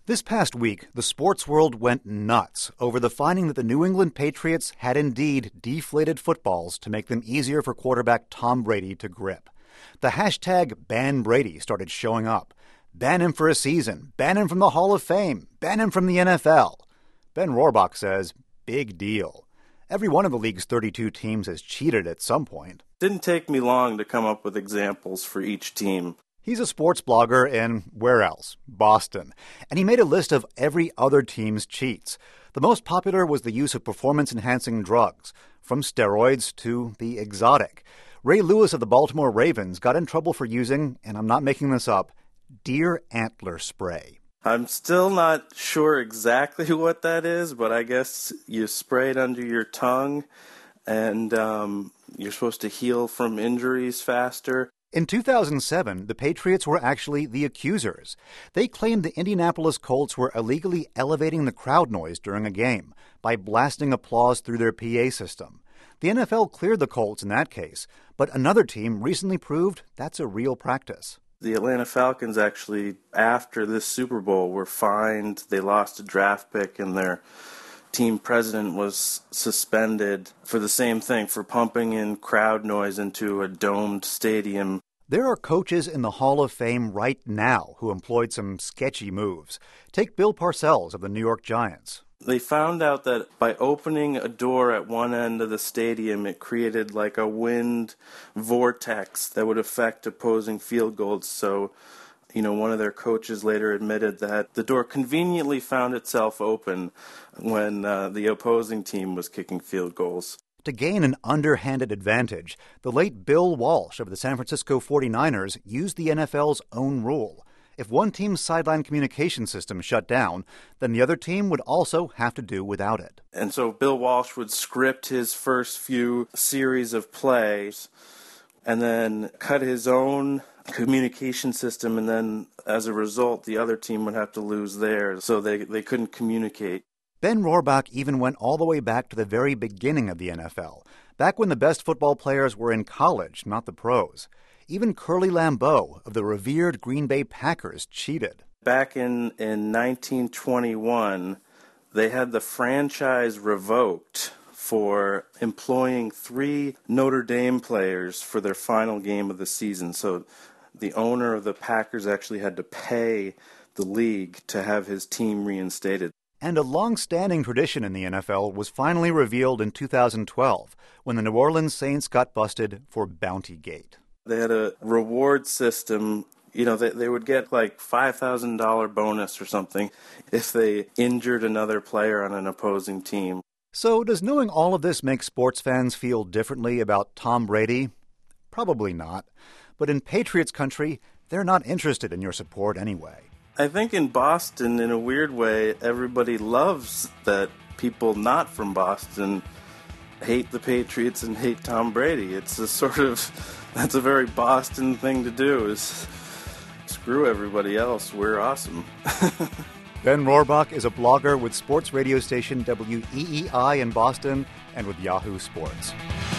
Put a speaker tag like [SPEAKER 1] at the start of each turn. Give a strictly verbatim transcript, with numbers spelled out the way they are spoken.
[SPEAKER 1] This past week, the sports world went nuts over the finding that the New England Patriots had indeed deflated footballs to make them easier for quarterback Tom Brady to grip. The hashtag Ban Brady started showing up. Ban him for a season. Ban him from the Hall of Fame. Ban him from the N F L. Ben Rohrbach says, big deal. Every one of the league's thirty-two teams has cheated at some point.
[SPEAKER 2] Didn't take me long to come up with examples for each team.
[SPEAKER 1] He's a sports blogger in, where else? Boston. And he made a list of every other team's cheats. The most popular was the use of performance-enhancing drugs, from steroids to the exotic. Ray Lewis of the Baltimore Ravens got in trouble for using, and I'm not making this up, deer antler spray.
[SPEAKER 2] I'm still not sure exactly what that is, but I guess you spray it under your tongue, and um, you're supposed to heal from injuries faster.
[SPEAKER 1] In two thousand seven, the Patriots were actually the accusers. They claimed the Indianapolis Colts were illegally elevating the crowd noise during a game by blasting applause through their P A system. The N F L cleared the Colts in that case, but another team recently proved that's a real practice.
[SPEAKER 2] The Atlanta Falcons actually, after this Super Bowl, were fined. They lost a draft pick, and their team president was suspended for the same thing, for pumping in crowd noise into a domed stadium.
[SPEAKER 1] There are coaches in the Hall of Fame right now who employed some sketchy moves. Take Bill Parcells of the New York Giants.
[SPEAKER 2] They found out that by opening a door at one end of the stadium, it created like a wind vortex that would affect opposing field goals. So, you know, one of their coaches later admitted that the door conveniently found itself open when uh, the opposing team was kicking field goals.
[SPEAKER 1] To gain an underhanded advantage, the late Bill Walsh of the San Francisco forty-niners used the N F L's own rule. If one team's sideline communication system shut down, then the other team would also have to do without it.
[SPEAKER 2] And so Bill Walsh would script his first few series of plays and then cut his own communication system, and then as a result, the other team would have to lose theirs, so they, they couldn't communicate.
[SPEAKER 1] Ben Rohrbach even went all the way back to the very beginning of the N F L, back when the best football players were in college, not the pros. Even Curly Lambeau of the revered Green Bay Packers cheated.
[SPEAKER 2] Back in, in nineteen twenty-one, they had the franchise revoked for employing three Notre Dame players for their final game of the season. So the owner of the Packers actually had to pay the league to have his team reinstated.
[SPEAKER 1] And a long-standing tradition in the N F L was finally revealed in two thousand twelve when the New Orleans Saints got busted for Bountygate.
[SPEAKER 2] They had a reward system. You know, they, they would get like five thousand dollars bonus or something if they injured another player on an opposing team.
[SPEAKER 1] So does knowing all of this make sports fans feel differently about Tom Brady? Probably not. But in Patriots country, they're not interested in your support anyway.
[SPEAKER 2] I think in Boston, in a weird way, everybody loves that people not from Boston hate the Patriots and hate Tom Brady. It's a sort of, that's a very Boston thing to do, is screw everybody else, we're awesome.
[SPEAKER 1] Ben Rohrbach is a blogger with sports radio station W E E I in Boston and with Yahoo Sports.